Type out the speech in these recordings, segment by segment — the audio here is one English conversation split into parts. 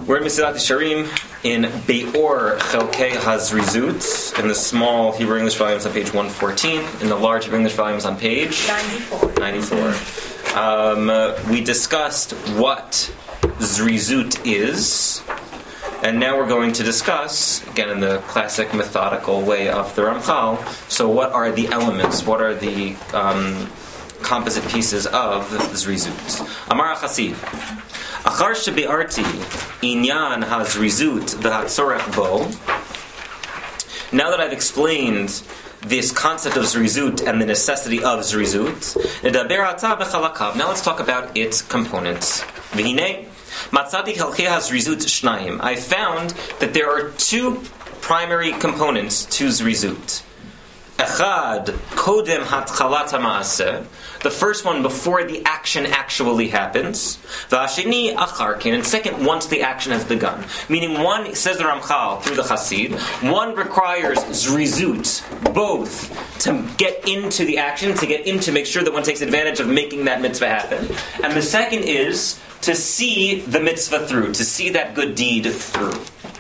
We're in Mesilat Yesharim in Be'or Chelkei Hazrizut, in the small Hebrew English volumes on page 114, in the large Hebrew English volumes on page 94. We discussed what Zrizut is, and now we're going to discuss, again in the classic methodical way of the Ramchal, so what are the elements, what are the composite pieces of Zrizut. Amar HaChassid, Achar shebe'arti inyan hazrizut v'hatzorech bo. Now that I've explained this concept of zrizut and the necessity of zrizut, nedaber ata b'chalakav. Now let's talk about its components. V'hinei matzati chelkei hazrizut shnayim. I found that there are two primary components to zrizut. Echad kodem hatchalat ha'maaseh. The first one before the action actually happens. V'asheni acharkin, and second once the action has begun. Meaning one, says the Ramchal through the Chassid, one requires zrizut, both to get into the action, to make sure that one takes advantage of making that mitzvah happen. And the second is to see the mitzvah through, to see that good deed through.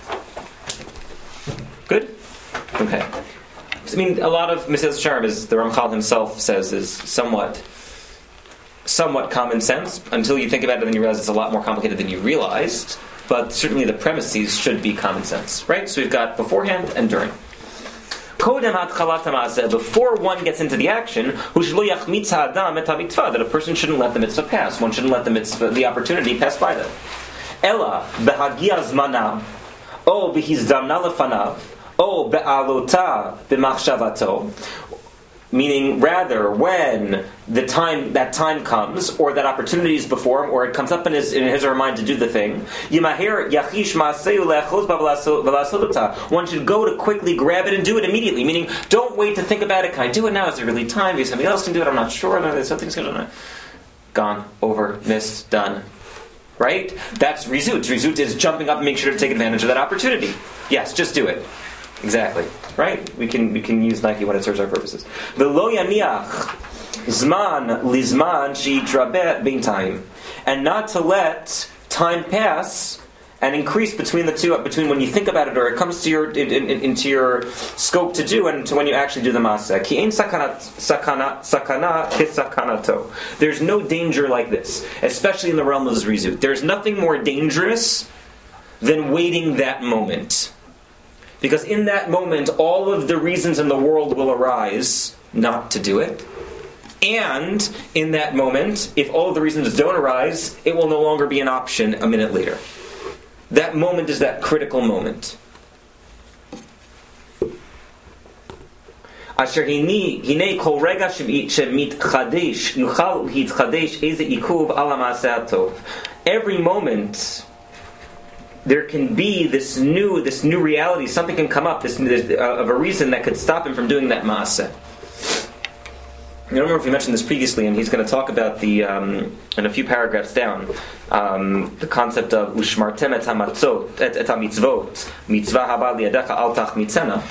Good? Okay. I mean, a lot of Mesilat Yesharim, as the Ramchal himself says, is somewhat common sense until you think about it and you realize it's a lot more complicated than you realized. But certainly the premises should be common sense, right? So we've got beforehand and during. Before one gets into the action, that a person shouldn't let the mitzvah pass. One shouldn't let the opportunity pass by them. Ella behagia zmana, o behizdamna lefanav. Oh, be'alota b'machshavato, meaning rather when that time comes, or that opportunity is before him, or it comes up in his or her mind to do the thing. Yimahir yachish ma'aseu le'achos b'v'lasoluta. One should go to quickly grab it and do it immediately. Meaning, don't wait to think about it. Can I do it now? Is there really time? Maybe somebody else can do it. I'm not sure. There's something's going on. Gone, over, missed, done. Right? That's rizut. Rizut is jumping up and making sure to take advantage of that opportunity. Yes, just do it. Exactly. Right? We can use Nike when it serves our purposes. V'lo yaniach zman lizman sheyitrabeh b'intayim, and not to let time pass and increase between the two, between when you think about it or it comes to your into your scope to do and to when you actually do the maaseh. Ki ein sakana kisakanato. There's no danger like this, especially in the realm of zrizut. There's nothing more dangerous than waiting that moment. Because in that moment, all of the reasons in the world will arise not to do it. And in that moment, if all of the reasons don't arise, it will no longer be an option a minute later. That moment is that critical moment. Asher hinei kol rega shemitchadesh yuchal hitchadesh eze ikuv ala maaseh hatov. Every moment there can be this new reality. Something can come up of a reason that could stop him from doing that maaseh. I don't remember if we mentioned this previously, and he's going to talk about the in a few paragraphs down the concept of ushmartem et hamatzot et hamitzvot mitzvah haba liyadecha al tachmitzena.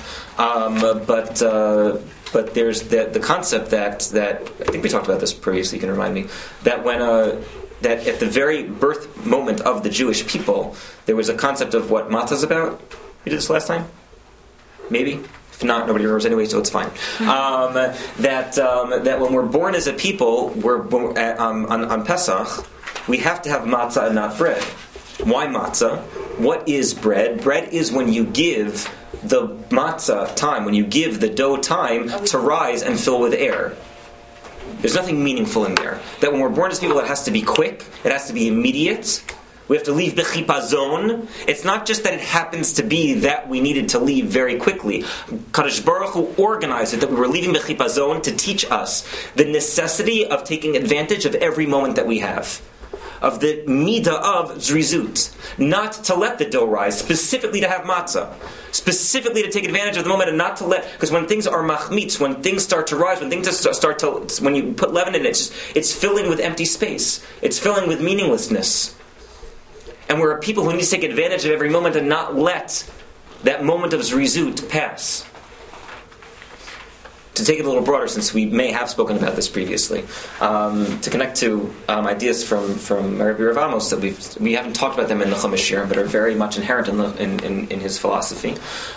But there's the concept that I think we talked about this previously. You can remind me that when that at the very birth moment of the Jewish people, there was a concept of what matzah is about. We did this last time? Maybe? If not, nobody remembers anyway, so it's fine. That when we're born as a people, on Pesach, we have to have matzah and not bread. Why matzah? What is bread? Bread is when you give the matzah time, when you give the dough time to rise and fill with air. There's nothing meaningful in there. That when we're born as people, it has to be quick. It has to be immediate. We have to leave bechipazon. It's not just that it happens to be that we needed to leave very quickly. Kadosh Baruch Hu organized it that we were leaving bechipazon to teach us the necessity of taking advantage of every moment that we have. Of the midah of zrizut. Not to let the dough rise, specifically to have matzah. Specifically to take advantage of the moment and not to let, because when things are machmitz, when things start to rise, when you put leaven in it, it's filling with empty space. It's filling with meaninglessness. And we're a people who need to take advantage of every moment and not let that moment of zrizut pass. to take it a little broader, since we may have spoken about this previously, to connect to ideas from Rabbi Rav Amos that we haven't talked about them in the Chumash Shiurim, but are very much inherent in his philosophy.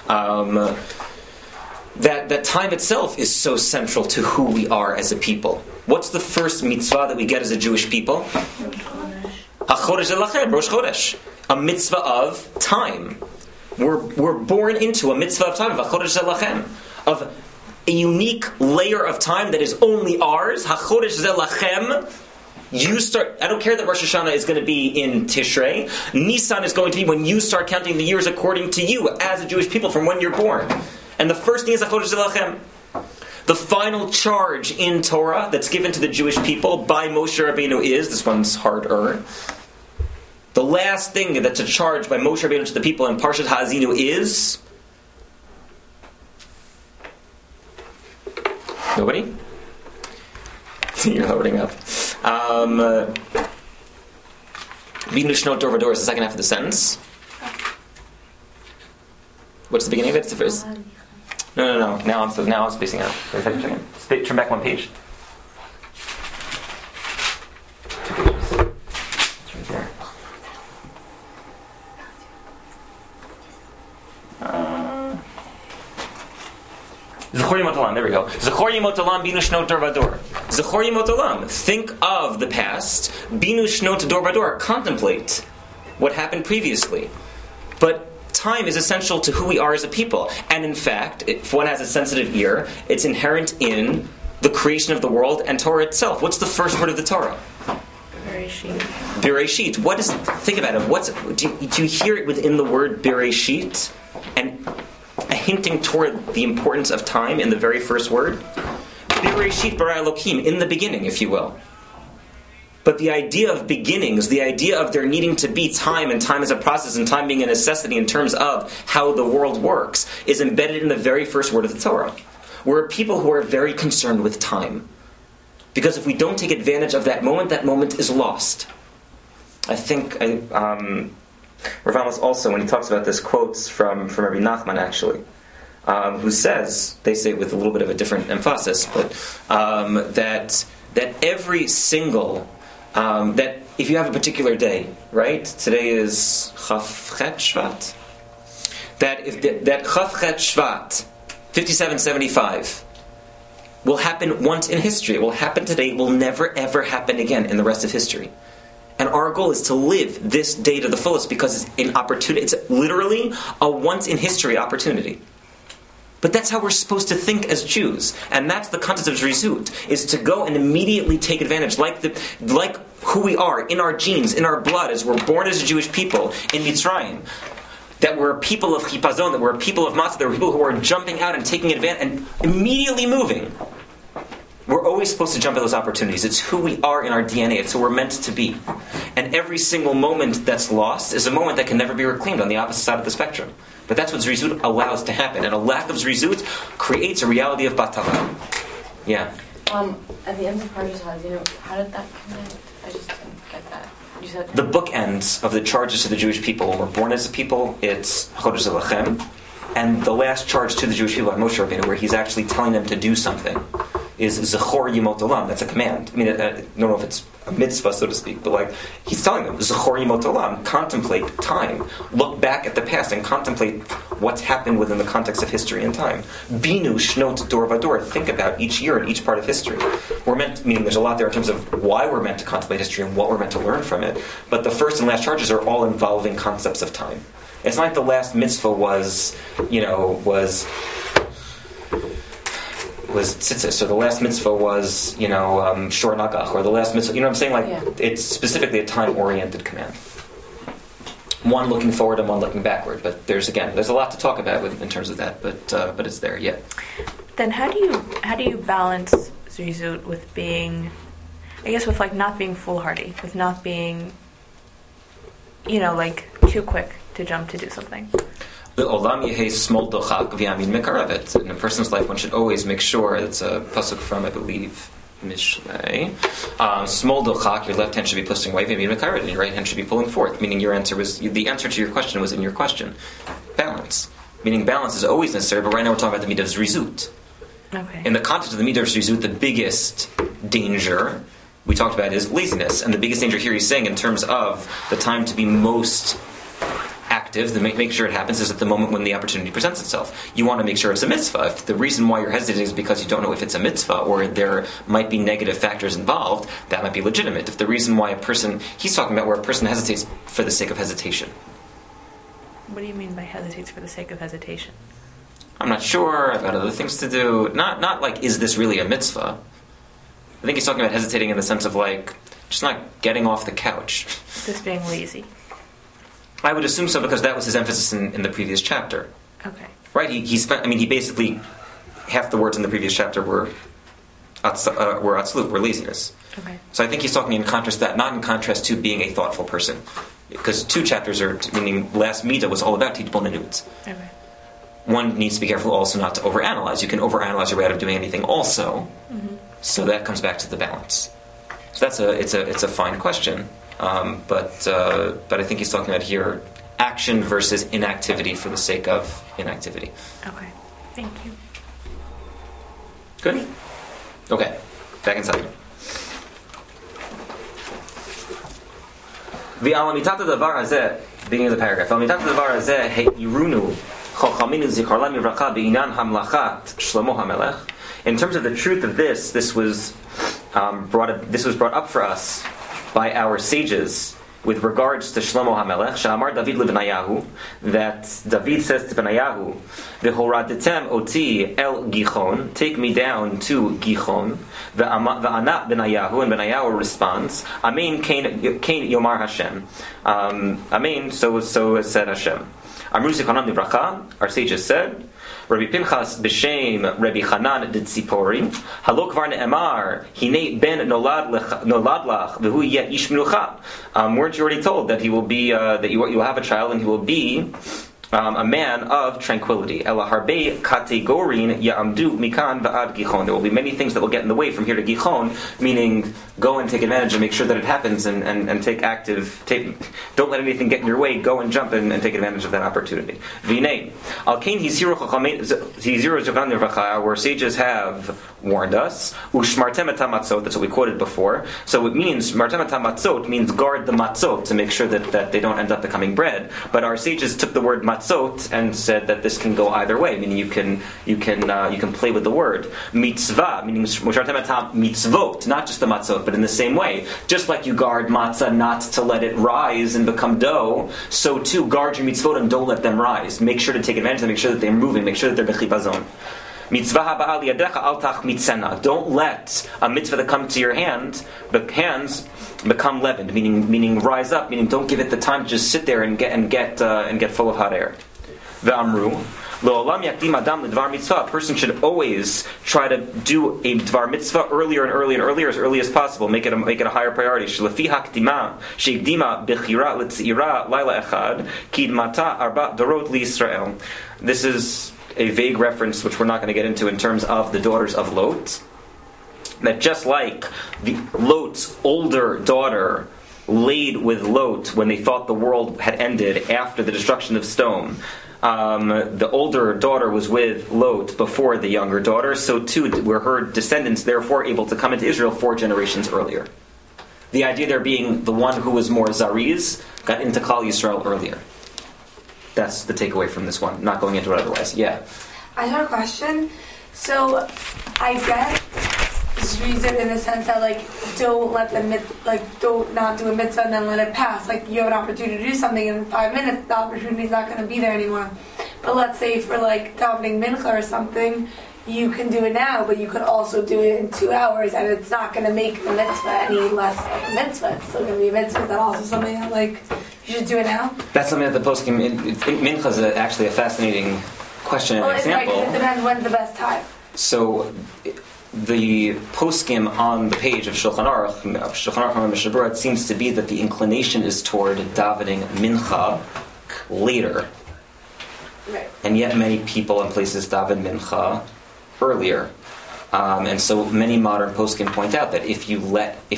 That time itself is so central to who we are as a people. What's the first mitzvah that we get as a Jewish people? HaChodesh Elachem, Rosh Chodesh. A mitzvah of time. We're born into a mitzvah of time, of HaChodesh Elachem, of a unique layer of time that is only ours. HaChodesh Zelachem. You start. I don't care that Rosh Hashanah is going to be in Tishrei. Nisan is going to be when you start counting the years according to you as a Jewish people from when you're born. And the first thing is HaChodesh Zelachem. The final charge in Torah that's given to the Jewish people by Moshe Rabbeinu is, this one's harder, the last thing that's a charge by Moshe Rabbeinu to the people in Parshat Ha'azinu is... Nobody? You're loading up. Binu Shnot Dor Vador is the second half of the sentence. What's the beginning of it? It's the first... No. Now I'm spacing out. Wait a second. Turn back one page. 2 pages. It's right there. Zechor Yemot Olam. There we go. Zechor Yemot Olam Binu Shnot Dor Vador. Zechor Yemot Olam. Think of the past. Binu Shnot Dor Vador. Contemplate what happened previously. But time is essential to who we are as a people. And in fact, if one has a sensitive ear, it's inherent in the creation of the world and Torah itself. What's the first word of the Torah? Bereshit. Bereshit. Think about it. Do you hear it within the word Bereshit? And a hinting toward the importance of time in the very first word? Bereshit bara Elokim, in the beginning, if you will. But the idea of beginnings, the idea of there needing to be time, and time as a process, and time being a necessity in terms of how the world works, is embedded in the very first word of the Torah. We're people who are very concerned with time. Because if we don't take advantage of that moment is lost. I think Rav Amos also, when he talks about this, quotes from Rabbi Nachman, actually, who says, they say with a little bit of a different emphasis, but that every single... that if you have a particular day, right? Today is Chaf Chet Shvat. That Chaf Chet Shvat, 5775, will happen once in history. It will happen today. It will never ever happen again in the rest of history. And our goal is to live this day to the fullest because it's an opportunity. It's literally a once in history opportunity. But that's how we're supposed to think as Jews. And that's the concept of Zrizut, is to go and immediately take advantage, like who we are, in our genes, in our blood, as we're born as a Jewish people in Mitzrayim. That we're a people of Chipazon, that we're a people of Matzah, that we're people who are jumping out and taking advantage and immediately moving. We're always supposed to jump at those opportunities. It's who we are in our DNA. It's who we're meant to be. And every single moment that's lost is a moment that can never be reclaimed on the opposite side of the spectrum. But that's what Zrizut allows to happen. And a lack of Zrizut creates a reality of Batala. Yeah. At the end of Parshas Ha'azinu, how did that connect? I just didn't get that. You said the bookends of the charges to the Jewish people. When we're born as a people, it's Chodesh Zelachem. And the last charge to the Jewish people by Moshe Rabbeinu, where he's actually telling them to do something, is Zechor Yemot Olam. That's a command. I mean, I don't know if it's a mitzvah, so to speak, but he's telling them, Zechor Yemot Olam, contemplate time. Look back at the past and contemplate what's happened within the context of history and time. Binu Shnot Dor Vador. Think about each year and each part of history. Meaning there's a lot there in terms of why we're meant to contemplate history and what we're meant to learn from it. But the first and last charges are all involving concepts of time. It's not like the last mitzvah was tzitzis, or the last mitzvah was, shor nagach, or the last mitzvah, what I'm saying? It's specifically a time-oriented command. One looking forward and one looking backward. But there's a lot to talk about in terms of that, but it's there, yeah. Then how do you balance Zrizut with being, I guess, with not being foolhardy, with not being, too quick to jump to do something? In a person's life, one should always make sure, it's a pasuk from, I believe, Mishlei. Smol dochak, your left hand should be pushing away, and your right hand should be pulling forth. Meaning the answer to your question was in your question. Balance. Meaning balance is always necessary, but right now we're talking about the midah of Zrizut. Okay. In the context of the Midah of Zrizut, the biggest danger we talked about is laziness. And the biggest danger here he's saying in terms of the time to be most active, to make sure it happens, is at the moment when the opportunity presents itself. You want to make sure it's a mitzvah. If the reason why you're hesitating is because you don't know if it's a mitzvah or there might be negative factors involved, that might be legitimate. If the reason why he's talking about where a person hesitates for the sake of hesitation. What do you mean by hesitates for the sake of hesitation? I'm not sure, I've got other things to do. Not like, is this really a mitzvah? I think he's talking about hesitating in the sense of like, just not getting off the couch. Just being lazy. I would assume so because that was his emphasis in the previous chapter. Okay. Right? He basically, half the words in the previous chapter were atzlut, were laziness. Okay. So I think he's talking in contrast to that, not in contrast to being a thoughtful person. Because 2 chapters meaning last Midah was all about titbonenut. Okay. One needs to be careful also not to overanalyze. You can overanalyze your way out of doing anything also. Mm-hmm. So that comes back to the balance. So it's a fine question. But I think he's talking about here action versus inactivity for the sake of inactivity. Okay. Thank you. Good? Okay. Back inside. V'alamitat hadavar hazeh, beginning of the paragraph. V'alamitat hadavar hazeh he'irunu chochaminu zicharlam yivracha b'inyan hamlachat Shlomo HaMelech. In terms of the truth of this was brought up for us by our sages with regards to Shlomo HaMelech. Sha'amar David leBenayahu, that David says to Benayahu, "V'horaditem oti el Gichon, take me down to Gichon." V'anat Benayahu, and Benayahu responds, "Amen, kain Yomar Hashem." Amen. So said Hashem. Amru Zichanam Livracha. Our sages said, Rabbi Pinchas b'shem Rabbi Chanan de Tzipori, Halo kvar ne'emar, Hine ben nolad lach, v'hu yet ish menucha. Weren't you already told that he will be that you will have a child and he will be a man of tranquility? Ela harbe kategorin ya'amdu mikan va'ad Gichon. There will be many things that will get in the way from here to Gichon, meaning go and take advantage and make sure that it happens and don't let anything get in your way. Go and jump and take advantage of that opportunity. V'nei al kain hiziru zogan nirvacha, where sages have warned us. Ushmartem et hamatzot, that's what we quoted before. So it means martem et hamatzot means guard the matzot to make sure that they don't end up becoming bread. But our sages took the word matzot and said that this can go either way, meaning you can play with the word. Mitzvah, meaning martem et mitzvot, not just the matzot, but in the same way. Just like you guard matzah not to let it rise and become dough, so too guard your mitzvot and don't let them rise. Make sure to take advantage of them, make sure that they're moving, make sure that they're bechibazon. Mitzvah ha'ba'al yadecha al tach mitzena. Don't let a mitzvah that comes to your hands become leavened, meaning rise up, meaning don't give it the time to just sit there and get full of hot air. Ve'amru Lo'olam yakdim adam l'dvar mitzvah. A person should always try to do a dvar mitzvah earlier and earlier as early as possible. Make it a higher priority. Shlefi hakdima sheikdima bechira l'tzira laila echad kidmata arba dorot liYisrael. This is a vague reference which we're not going to get into in terms of the daughters of Lot. That just like Lot's older daughter laid with Lot when they thought the world had ended after the destruction of Sodom, the older daughter was with Lot before the younger daughter, so too were her descendants therefore able to come into Israel 4 generations earlier. The idea there being the one who was more Zariz got into Klal Yisrael earlier. That's the takeaway from this one, not going into it otherwise. Yeah? I have a question. So, I get Zrizut in the sense that, don't not do a mitzvah and then let it pass. Like, you have an opportunity to do something in 5 minutes, the opportunity's not going to be there anymore. But let's say for, davening mincha or something, you can do it now, but you could also do it in 2 hours, and it's not going to make the mitzvah any less like a mitzvah. It's still going to be a mitzvah. Is that also something that, you should do it now? That's something that the poskim mincha is actually a fascinating question and example. It depends when's the best time. So, the poskim on the page of Shulchan Aruch and Mishnah Berurah, it seems to be that the inclination is toward davening mincha later. Right. And yet many people and places daven mincha earlier. And so many modern poskim point out that if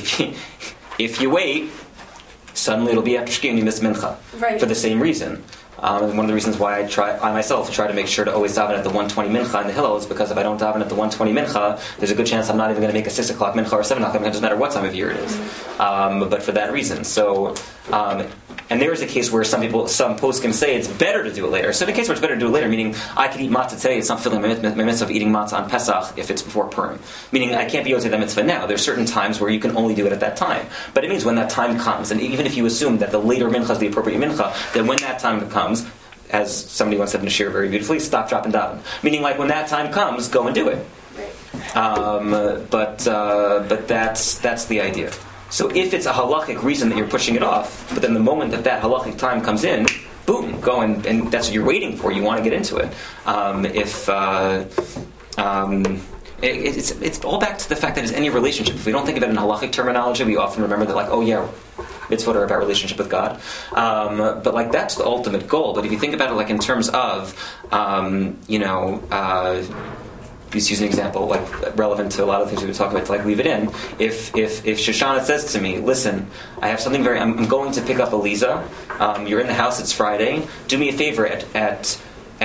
you wait, suddenly it'll be after shkia and you miss mincha. Right. For the same reason. And one of the reasons why I myself try to make sure to always daven at the 1:20 mincha in the Hillel is because if I don't daven at the 1:20 mincha, there's a good chance I'm not even going to make a 6 o'clock mincha or 7 o'clock mincha. It doesn't matter what time of year it is. But for that reason. So, and there is a case where some poskim say it's better to do it later. So in a case where it's better to do it later, meaning I could eat matzah today, it's not filling my mitzvah of eating matzah on Pesach if it's before Purim. Meaning I can't be able to that mitzvah now. There's certain times where you can only do it at that time. But it means when that time comes, and even if you assume that the later mincha is the appropriate mincha, then when that time comes, as somebody once said in the shir very beautifully, stop, drop, and daven. Meaning like when that time comes, go and do it. But that's the idea. So if it's a halachic reason that you're pushing it off, but then the moment that halachic time comes in, boom, go and that's what you're waiting for. You want to get into it. It's all back to the fact that it's any relationship. If we don't think of it in halachic terminology, we often remember that like, oh yeah, mitzvot are about relationship with God. But like that's the ultimate goal. But if you think about it like in terms of, just use an example like relevant to a lot of things we were talking about to like leave it in. If Shoshana says to me, listen, I have something I'm going to pick up Eliza. You're in the house. It's Friday. Do me a favor at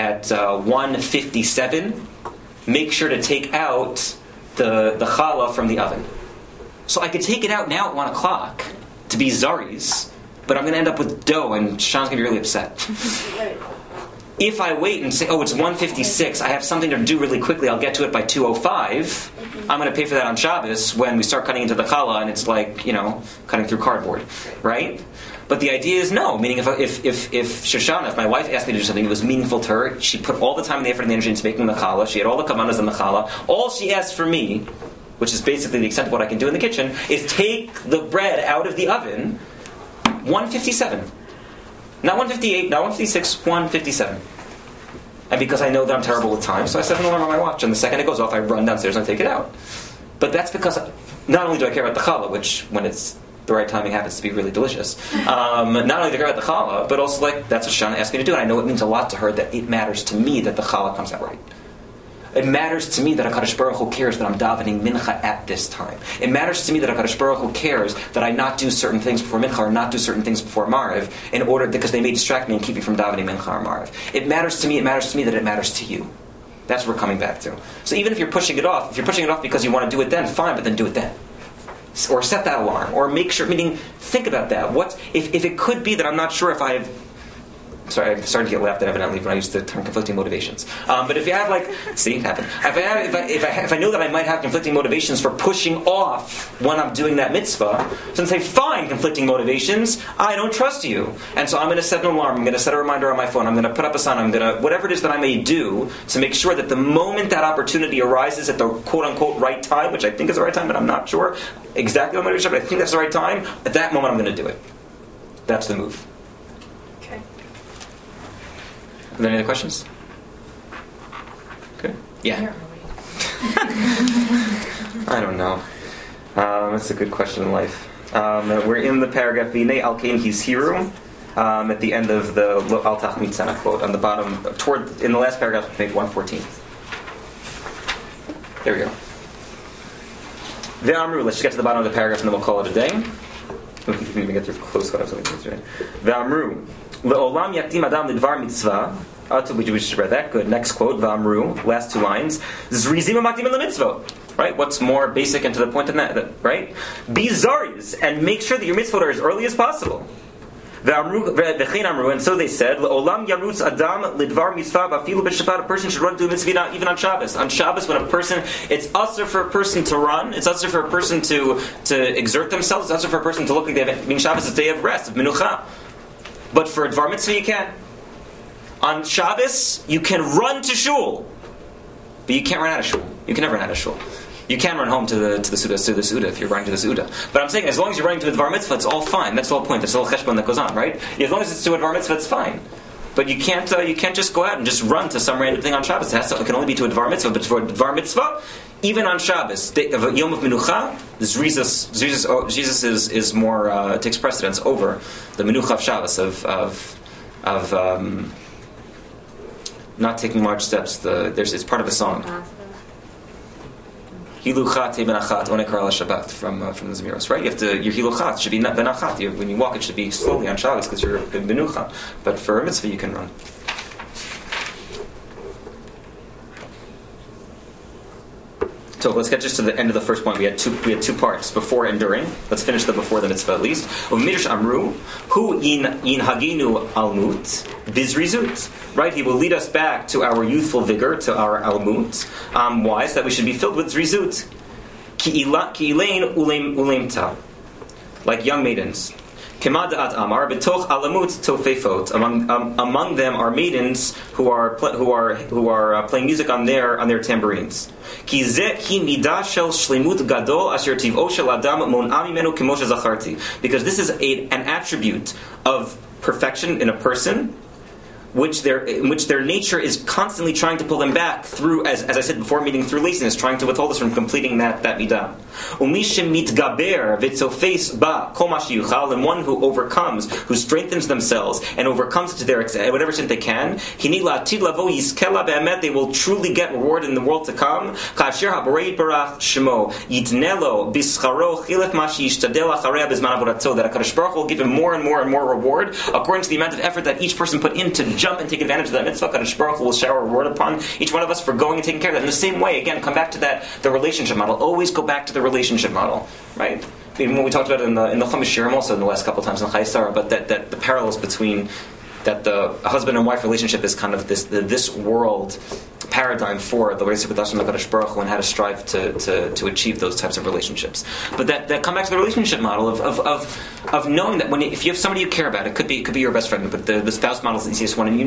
1:57. Make sure to take out the challah from the oven. So I could take it out now at 1 o'clock to be Zari's, but I'm going to end up with dough, and Shon's going to be really upset. If I wait and say, oh, it's 1:56, I have something to do really quickly, I'll get to it by 2:05, I'm going to pay for that on Shabbos when we start cutting into the challah and it's like, cutting through cardboard, right? But the idea is no, meaning if Shoshana, if my wife asked me to do something that was meaningful to her, she put all the time and the effort and the energy into making the challah, she had all the kavanas in the challah, all she asked for me, which is basically the extent of what I can do in the kitchen, is take the bread out of the oven, 1:57. Not 1:58, not 1:56, 1:57. And because I know that I'm terrible with time, so I set an alarm on my watch, and the second it goes off, I run downstairs and I take it out. But that's because not only do I care about the challah, which when it's the right timing happens to be really delicious. Not only do I care about the challah, but also like that's what Shana asked me to do, and I know it means a lot to her that it matters to me that the challah comes out right. It matters to me that HaKadosh Baruch Hu cares that I'm davening mincha at this time. It matters to me that HaKadosh Baruch Hu cares that I not do certain things before mincha or not do certain things before Mariv in order because they may distract me and keep me from davening mincha or Mariv. It matters to me that it matters to you. That's what we're coming back to. So even if you're pushing it off because you want to do it then, fine, but then do it then. Or set that alarm. Or make sure, meaning, think about that. If it could be that I'm not sure if I have... Sorry, I'm starting to get laughed at evidently when I used the term conflicting motivations. But if you have see, it happened. If I know that I might have conflicting motivations for pushing off when I'm doing that mitzvah, so I say, fine, conflicting motivations, I don't trust you. And so I'm going to set an alarm, I'm going to set a reminder on my phone, I'm going to put up a sign, I'm going to, whatever it is that I may do to make sure that the moment that opportunity arises at the quote-unquote right time, which I think is the right time, but I'm not sure exactly what I'm going to do, but I think that's the right time, at that moment I'm going to do it. That's the move. Are there any other questions? Okay. Yeah. I don't know. That's a good question in life. We're in the paragraph V'nei al kein hizhiru at the end of the Al Tachmid Tzana quote on the bottom, in the last paragraph, page 114. There we go. Ve'amru. Let's just get to the bottom of the paragraph and then we'll call it a day. We can even get through close cut-offs. Ve'amru. Le'olam yakdim adam lidvar mitzvah. We just read that. Good. Next quote. V'amru. Last two lines. Zrizim makdim el mitzvah. Right? What's more basic and to the point than that? Right? Be zaris and make sure that your mitzvot are as early as possible. V'chein amru. And so they said. Le'olam yarutz adam lidvar mitzvah b'afilu b'shafat. A person should run to a mitzvah even on Shabbos. On Shabbos, when a person, it's usher for a person to run. It's usher for a person to exert themselves. It's usher for a person to look like they have. Being Shabbos is a day of rest, of menucha. But for a Dvar Mitzvah you can. On Shabbos, you can run to shul. But you can't run out of shul. You can never run out of shul. You can run home to the Suda if you're running to the Suda. But I'm saying, as long as you're running to the Dvar Mitzvah, it's all fine. That's the whole point. There's a little cheshbon that goes on, right? As long as it's to a Dvar Mitzvah, it's fine. But you can't just go out and just run to some random thing on Shabbos. It can only be to a Dvar Mitzvah. But for a Dvar Mitzvah, even on Shabbos, Yom of Menucha, Jesus is more takes precedence over the Menucha of Shabbos of not taking large steps. It's part of a song. Hiluchat benachat onekar al Shabbat from the Zemiros, right? You have to your hiluchat should be benachat. When you walk, it should be slowly on Shabbos because you're benucha. But for a mitzvah, you can run. So let's get just to the end of the first point. We had two parts, before and during. Let's finish the before the mitzvah at least. Midrash Amru, hu yinhaginu almut bizrizut. Right, he will lead us back to our youthful vigor, to our almut. Why? So that we should be filled with zrizut. Ki ilain ulemta, like young maidens. Kemad at Amar betoch alamut tofefot. Among them are maidens who are playing music on their tambourines. Ki ze ki midah shel shlemut gadol asher tiv'o shel adam mon'a mimenu kemo shezacharti. Because this is an attribute of perfection in a person, which their nature is constantly trying to pull them back through, as I said before, meaning through laziness, trying to withhold us from completing that midah. Mitgaber v'tzofes ba kol ma sheyuchal, and one who overcomes, who strengthens themselves and overcomes to their whatever extent they can. Hini la'atid lavo yizkela be'emet, they will truly get reward in the world to come. Ka'asher haborei barach shemo yitnelo bischaro chilef ma sheyishtadel acharei bezman avodato, that HaKadosh Baruch Hu will give him more and more and more reward according to the amount of effort that each person put into jump and take advantage of that mitzvah. HaKadosh Baruch Hu will shower reward upon each one of us for going and taking care of that. In the same way, again, come back to the relationship model. Always go back to the relationship model, right? Even when we talked about it in the Chumash Shirim, also in the last couple of times in Chayei Sarah, but that the parallels between that the husband and wife relationship is kind of this world paradigm for the relationship with Hashem and HaKadosh Baruch Hu and how to strive to achieve those types of relationships. But that come back to the relationship model of knowing that if you have somebody you care about, it could be your best friend, but the spouse model is the easiest one, and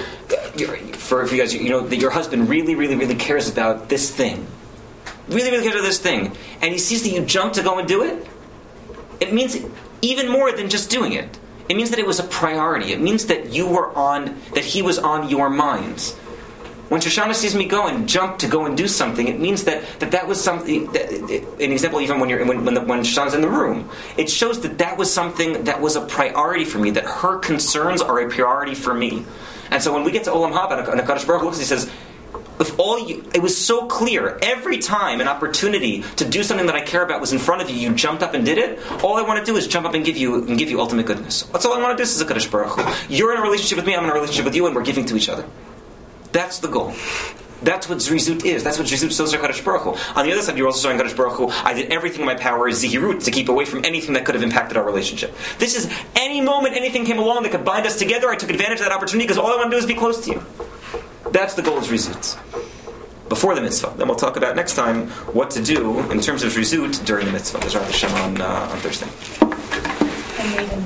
for you guys, that your husband really, really, really cares about this thing. Really, really cares about this thing. And he sees that you jump to go and do it. It means even more than just doing it. It means that it was a priority. It means that he was on your minds. When Shoshana sees me go and jump to go and do something, it means that was something. An example, even when Shoshana's in the room, it shows that was something that was a priority for me. That her concerns are a priority for me. And so when we get to Olam Haba, and HaKadosh Baruch Hu looks, he says, it was so clear. Every time an opportunity to do something that I care about was in front of you, you jumped up and did it. All I want to do is jump up and give you ultimate goodness. That's all I want to do. This is HaKadosh Baruch Hu. You're in a relationship with me. I'm in a relationship with you, and we're giving to each other. That's the goal. That's what Zrizut is. That's what Zrizut shows HaKadosh Baruch Hu. On the other side, you're also showing HaKadosh Baruch Hu, I did everything in my power, Zihirut, to keep away from anything that could have impacted our relationship. This is any moment anything came along that could bind us together, I took advantage of that opportunity because all I want to do is be close to you. That's the goal of Zrizut. Before the mitzvah. Then we'll talk about next time what to do in terms of Zrizut during the mitzvah. There's Rav Hashem on Thursday.